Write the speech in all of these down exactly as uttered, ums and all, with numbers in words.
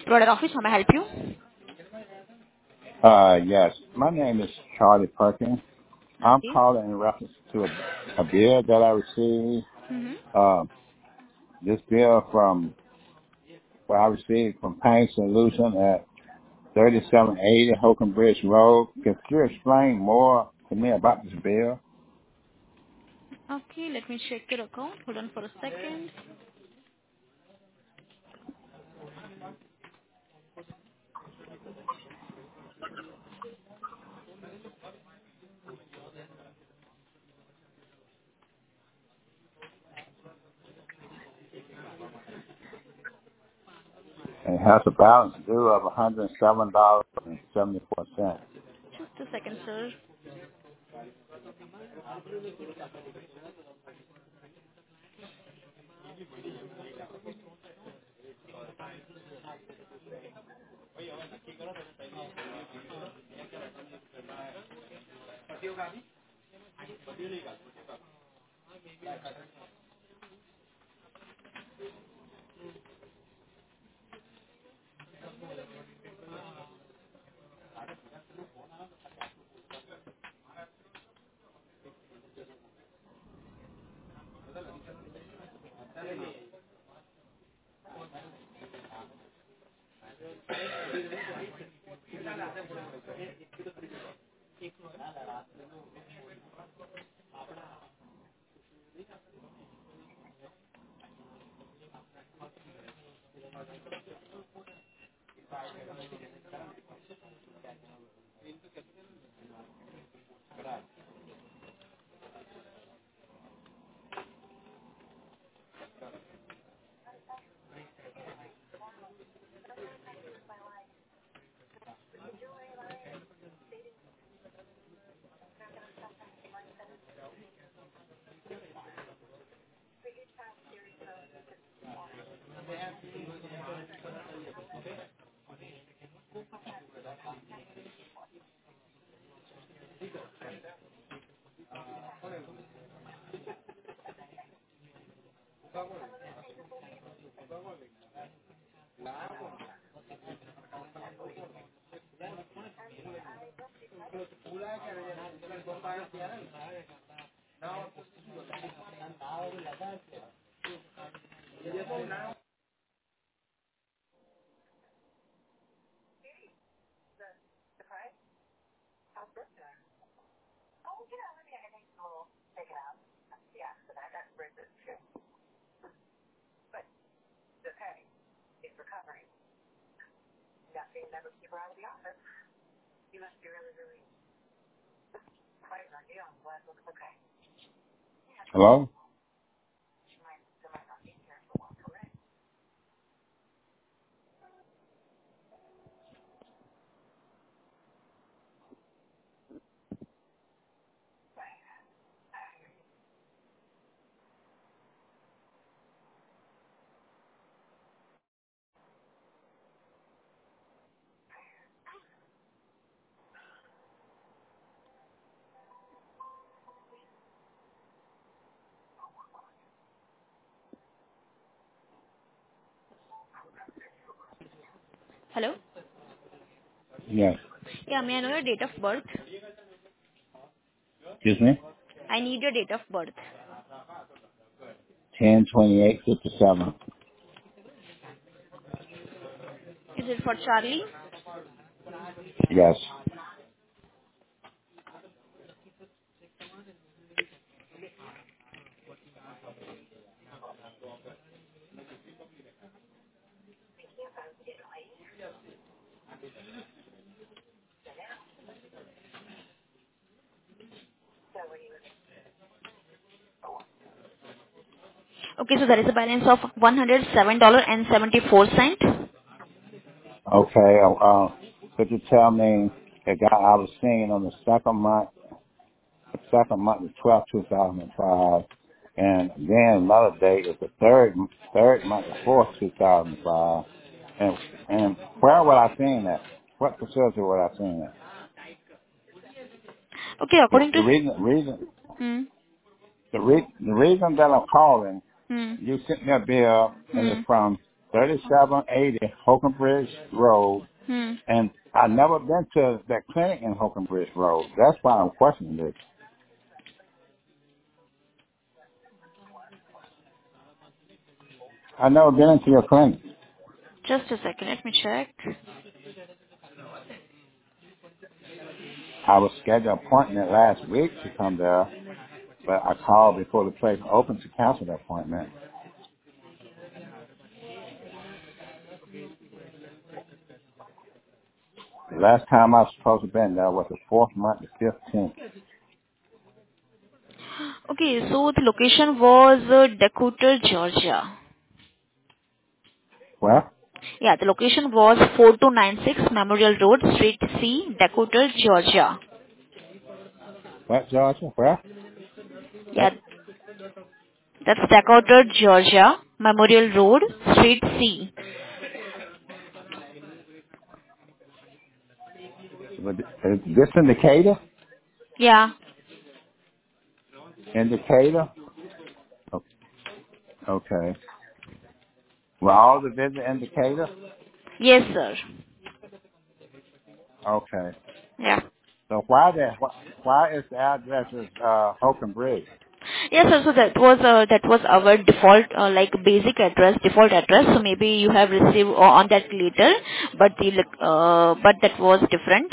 Provider office, how may I help you? Uh, yes. My name is Charlie Perkins. I'm Okay. calling in reference to a, a bill that I received. Mm-hmm. Uh, this bill from what I received from Pain Solution at thirty-seven eighty Holcomb Bridge Road. Could you explain more to me about this bill? Okay, let me check your account. Hold on for a second. And it has a balance due of one hundred seven dollars and seventy-four cents. Just a second, sir. Hello? Hello? Yes. Yeah, may I know your date of birth? Excuse me? I need your date of birth. ten twenty-eight fifty-seven. Is it for Charlie? Yes. Okay, so there is a balance of one hundred seven dollars and seventy-four cents. Okay. Uh, uh, could you tell me the guy I was seeing on the second month? The second month is twelve two thousand five, and then another date is the third third month the fourth two thousand five. And and where would I seen that? What facility would I seen that? Okay, The, according the to... reason reason Hmm. the, re, the reason that I'm calling, Hmm. you sent me a bill and Hmm. it's from thirty-seven eighty Holcomb Bridge Road, Hmm. and I never been to that clinic in Holcomb Bridge Road. That's why I'm questioning this. I never been into your clinic. Just a second, let me check. I was scheduled an appointment last week to come there, but I called before the place opened to cancel the appointment. The last time I was supposed to have been there was the fourth month, the fifteenth. Okay, so the location was uh, Decatur, Georgia. Well, Yeah, the location was four two nine six Memorial Road, Suite C, Decatur, Georgia. what, Georgia? Where? Yeah, that's Decatur, Georgia, Memorial Road, Suite C. Is this indicator? Yeah. Indicator? O- Okay. Well, all the visit indicator? Yes, sir. Okay. Yeah. So why that? Wh- Why is the address is uh, Holcomb Bridge? Yes, sir. So that was uh, that was our default, uh, like basic address, default address. So maybe you have received uh, on that later, but the like, uh, but that was different.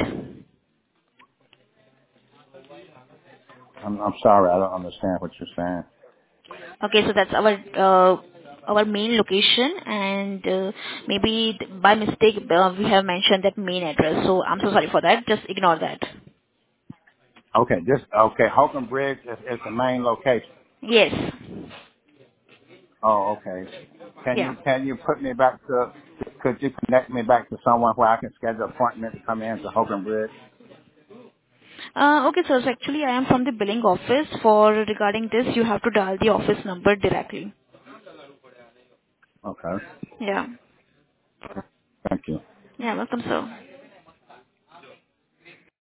I'm, I'm sorry, I don't understand what you're saying. Okay, so that's our uh, our main location, and uh, maybe th- by mistake uh, we have mentioned that main address. So I'm so sorry for that. Just ignore that. Okay, just okay. Holcomb Bridge is, is the main location. Yes. Oh, okay. Can Yeah. you can you put me back to? Could you connect me back to someone where I can schedule an appointment to come in to Holcomb Bridge? Uh, okay, sir. So actually, I am from the billing office. For regarding this, you have to dial the office number directly. Okay. Yeah. Thank you. Yeah. Welcome, sir.